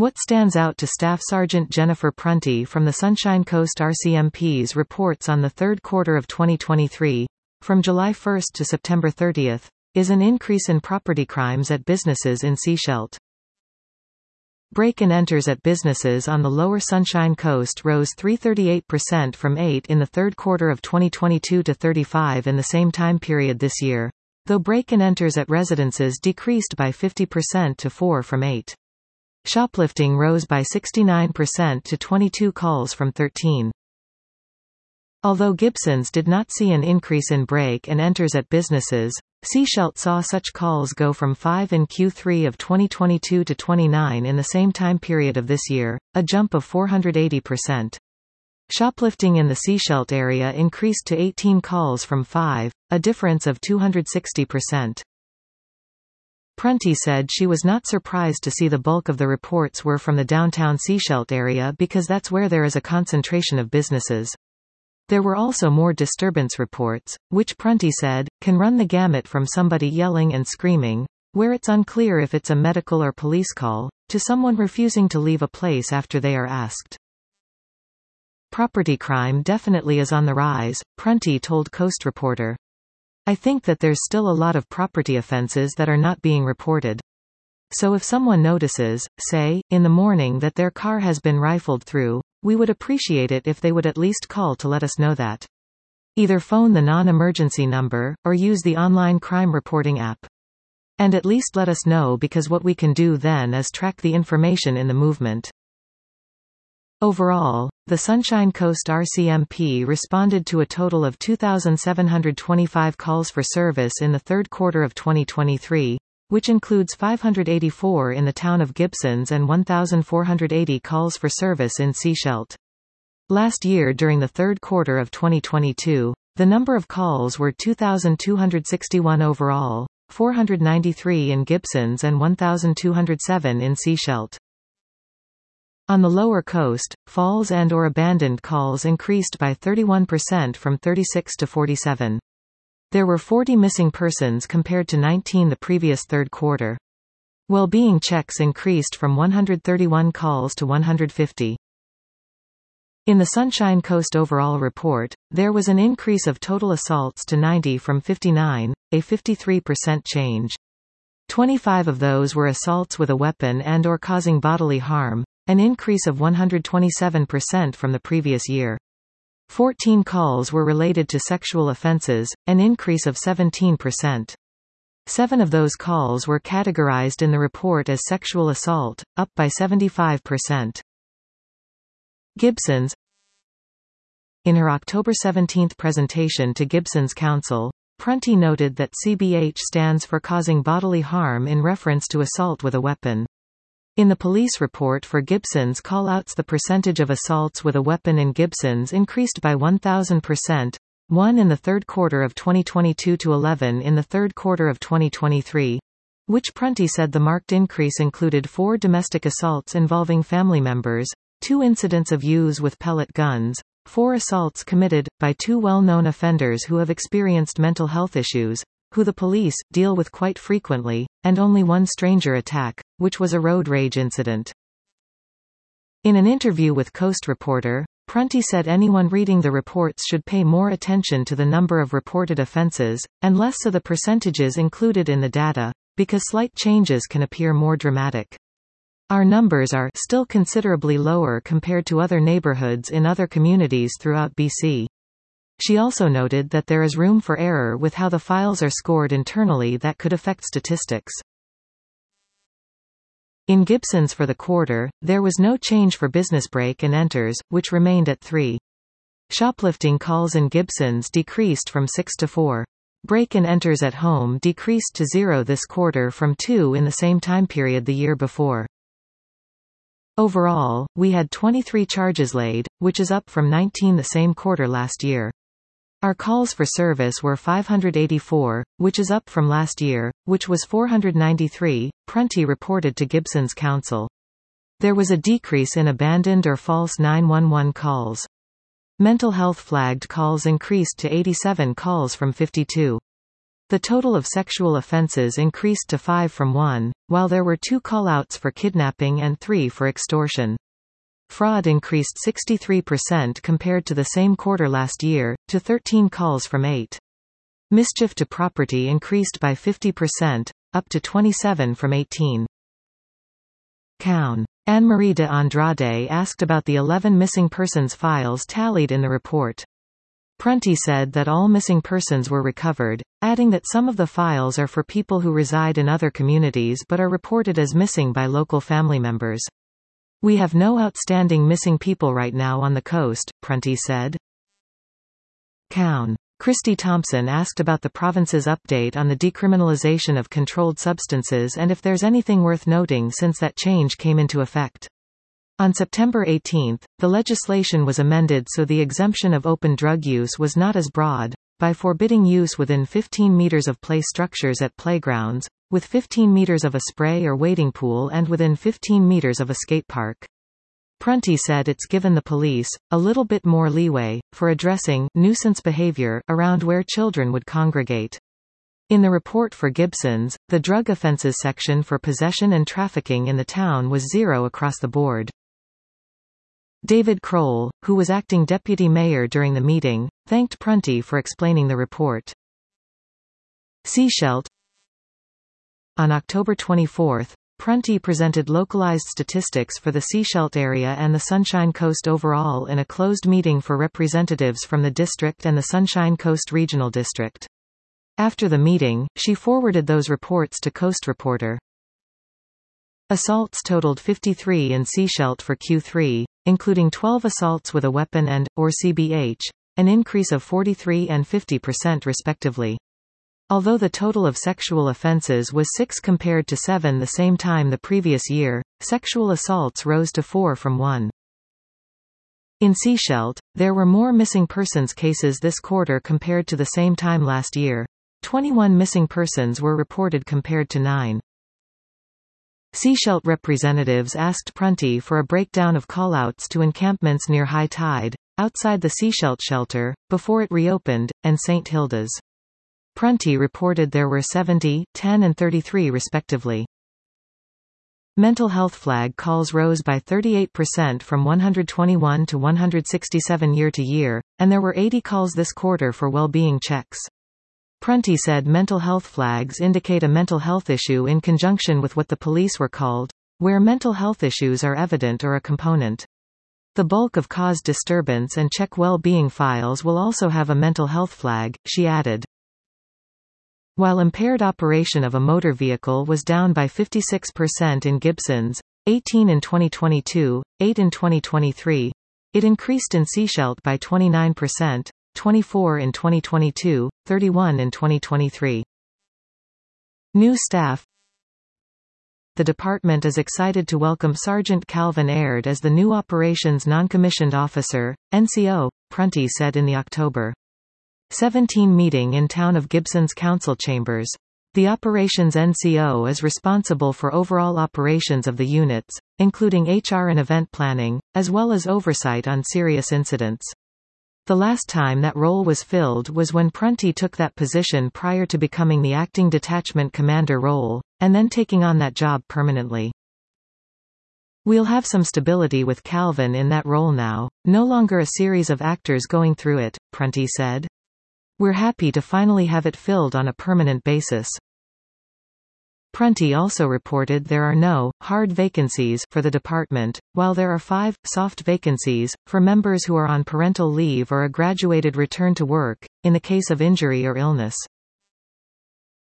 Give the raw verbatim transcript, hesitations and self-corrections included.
What stands out to Staff Sergeant Jennifer Prunty from the Sunshine Coast R C M P's reports on the third quarter of twenty twenty-three, from July first to September thirtieth, is an increase in property crimes at businesses in Sechelt. Break-and-enters at businesses on the lower Sunshine Coast rose three hundred thirty-eight percent from eight in the third quarter of twenty twenty-two to thirty-five in the same time period this year, though break-and-enters at residences decreased by fifty percent to four from eight. Shoplifting rose by sixty-nine percent to twenty-two calls from thirteen. Although Gibsons did not see an increase in break-and-enters at businesses, Sechelt saw such calls go from five in Q three of twenty twenty-two to twenty-nine in the same time period of this year, a jump of four hundred eighty percent. Shoplifting in the Sechelt area increased to eighteen calls from five, a difference of two hundred sixty percent. Prunty said she was not surprised to see the bulk of the reports were from the downtown Sechelt area because that's where there is a concentration of businesses. There were also more disturbance reports, which Prunty said, can run the gamut from somebody yelling and screaming, where it's unclear if it's a medical or police call, to someone refusing to leave a place after they are asked. Property crime definitely is on the rise, Prunty told Coast Reporter. I think that there's still a lot of property offenses that are not being reported. So if someone notices, say, in the morning that their car has been rifled through, we would appreciate it if they would at least call to let us know that. Either phone the non-emergency number, or use the online crime reporting app. And at least let us know because what we can do then is track the information in the movement. Overall, the Sunshine Coast R C M P responded to a total of two thousand seven hundred twenty-five calls for service in the third quarter of twenty twenty-three, which includes five hundred eighty-four in the town of Gibsons and one thousand four hundred eighty calls for service in Sechelt. Last year during the third quarter of twenty twenty-two, the number of calls were two thousand two hundred sixty-one overall, four hundred ninety-three in Gibsons and one thousand two hundred seven in Sechelt. On the lower coast, falls and or abandoned calls increased by thirty-one percent from thirty-six to forty-seven. There were forty missing persons compared to nineteen the previous third quarter. Well-being checks increased from one hundred thirty-one calls to one hundred fifty. In the Sunshine Coast overall report, there was an increase of total assaults to ninety from fifty-nine, a fifty-three percent change. twenty-five of those were assaults with a weapon and or causing bodily harm, an increase of one hundred twenty-seven percent from the previous year. fourteen calls were related to sexual offenses, an increase of seventeen percent. Seven of those calls were categorized in the report as sexual assault, up by seventy-five percent. Gibsons. In her October seventeenth presentation to Gibsons Council, Prunty noted that C B H stands for causing bodily harm in reference to assault with a weapon. In the police report for Gibsons call-outs, the percentage of assaults with a weapon in Gibsons increased by one thousand percent, one in the third quarter of twenty twenty-two to eleven in the third quarter of twenty twenty-three, which Prunty said the marked increase included four domestic assaults involving family members, two incidents of use with pellet guns, four assaults committed by two well-known offenders who have experienced mental health issues, who the police deal with quite frequently, and only one stranger attack, which was a road rage incident. In an interview with Coast Reporter, Prunty said anyone reading the reports should pay more attention to the number of reported offenses, and less so the percentages included in the data, because slight changes can appear more dramatic. Our numbers are still considerably lower compared to other neighborhoods in other communities throughout B C. She also noted that there is room for error with how the files are scored internally that could affect statistics. In Gibsons for the quarter, there was no change for business break-and-enters, which remained at three. Shoplifting calls in Gibsons decreased from six to four. Break-and-enters at home decreased to zero this quarter from two in the same time period the year before. Overall, we had twenty-three charges laid, which is up from nineteen the same quarter last year. Our calls for service were five hundred eighty-four, which is up from last year, which was four hundred ninety-three, Prunty reported to Gibsons Council. There was a decrease in abandoned or false nine one one calls. Mental health flagged calls increased to eighty-seven calls from fifty-two. The total of sexual offences increased to five from one, while there were two call-outs for kidnapping and three for extortion. Fraud increased sixty-three percent compared to the same quarter last year, to thirteen calls from eight. Mischief to property increased by fifty percent, up to twenty-seven from eighteen. Count. Anne-Marie de Andrade asked about the eleven missing persons files tallied in the report. Prunty said that all missing persons were recovered, adding that some of the files are for people who reside in other communities but are reported as missing by local family members. We have no outstanding missing people right now on the coast, Prunty said. Count. Christy Thompson asked about the province's update on the decriminalization of controlled substances and if there's anything worth noting since that change came into effect. On September eighteenth, the legislation was amended so the exemption of open drug use was not as broad, by forbidding use within fifteen meters of play structures at playgrounds, with fifteen meters of a spray or wading pool and within fifteen meters of a skate park. Prunty said it's given the police a little bit more leeway for addressing nuisance behavior around where children would congregate. In the report for Gibsons, the drug offences section for possession and trafficking in the town was zero across the board. David Kroll, who was acting deputy mayor during the meeting, thanked Prunty for explaining the report. Sechelt. On October twenty-fourth, Prunty presented localized statistics for the Sechelt area and the Sunshine Coast overall in a closed meeting for representatives from the district and the Sunshine Coast Regional District. After the meeting, she forwarded those reports to Coast Reporter. Assaults totaled fifty-three in Sechelt for Q three, including twelve assaults with a weapon and, or C B H, an increase of forty-three and fifty percent respectively. Although the total of sexual offences was six compared to seven the same time the previous year, sexual assaults rose to four from one. In Sechelt, there were more missing persons cases this quarter compared to the same time last year. twenty-one missing persons were reported compared to nine. Sechelt representatives asked Prunty for a breakdown of callouts to encampments near high tide, outside the Sechelt shelter, before it reopened, and Saint Hilda's. Prunty reported there were seventy, ten and thirty-three respectively. Mental health flag calls rose by thirty-eight percent from one hundred twenty-one to one hundred sixty-seven year to year, and there were eighty calls this quarter for well-being checks. Prunty said mental health flags indicate a mental health issue in conjunction with what the police were called, where mental health issues are evident or a component. The bulk of caused disturbance and check well-being files will also have a mental health flag, she added. While impaired operation of a motor vehicle was down by fifty-six percent in Gibsons, eighteen in twenty twenty-two, eight in twenty twenty-three, it increased in Sechelt by twenty-nine percent, twenty-four in twenty twenty-two, thirty-one in twenty twenty-three. New staff. The department is excited to welcome Sergeant Calvin Aird as the new Operations Non-Commissioned Officer, N C O, Prunty said in the October seventeen meeting in Town of Gibsons Council Chambers. The Operations N C O is responsible for overall operations of the units, including H R and event planning, as well as oversight on serious incidents. The last time that role was filled was when Prunty took that position prior to becoming the acting detachment commander role, and then taking on that job permanently. We'll have some stability with Calvin in that role now, no longer a series of actors going through it, Prunty said. We're happy to finally have it filled on a permanent basis. Prunty also reported there are no hard vacancies for the department, while there are five soft vacancies for members who are on parental leave or a graduated return to work, in the case of injury or illness.